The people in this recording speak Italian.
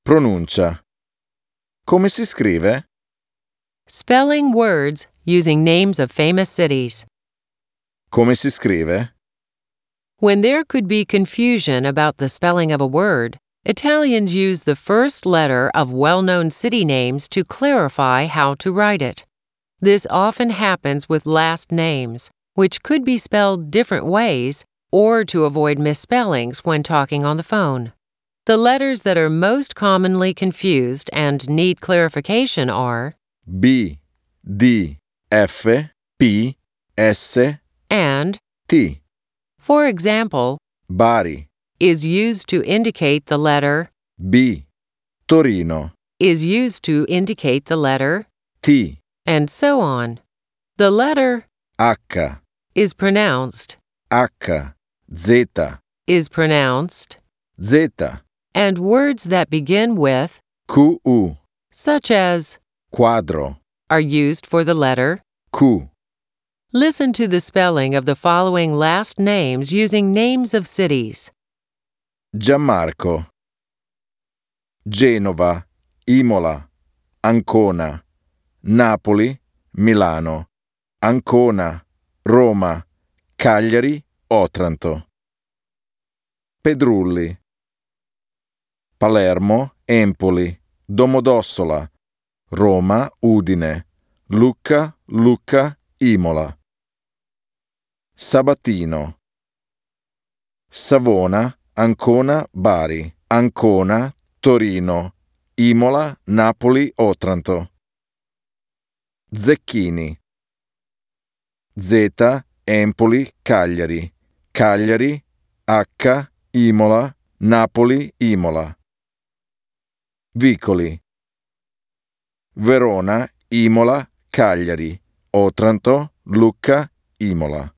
Pronuncia. Come si scrive? Spelling words using names of famous cities. Come si scrive? When there could be confusion about the spelling of a word, Italians use the first letter of well-known city names to clarify how to write it. This often happens with last names, which could be spelled different ways, or to avoid misspellings when talking on the phone. The letters that are most commonly confused and need clarification are B, D, F, P, S, and. T. For example, Bari, is used to indicate the letter B. Torino, is used to indicate the letter, T. and so on. The letter H, is pronounced, H, Z, is pronounced, Z, and words that begin with Q, such as quadro, are used for the letter. Q. Listen to the spelling of the following last names using names of cities. Gianmarco, Genova, Imola, Ancona, Napoli, Milano, Ancona, Roma, Cagliari, Otranto. Pedrulli, Palermo, Empoli, Domodossola, Roma, Udine, Lucca, Lucca, Imola. Sabatino, Savona, Ancona, Bari, Ancona, Torino, Imola, Napoli, Otranto. Zecchini, Z, Empoli, Cagliari, Cagliari, H, Imola, Napoli, Imola. Vicoli, Verona, Imola, Cagliari, Otranto, Lucca, Imola.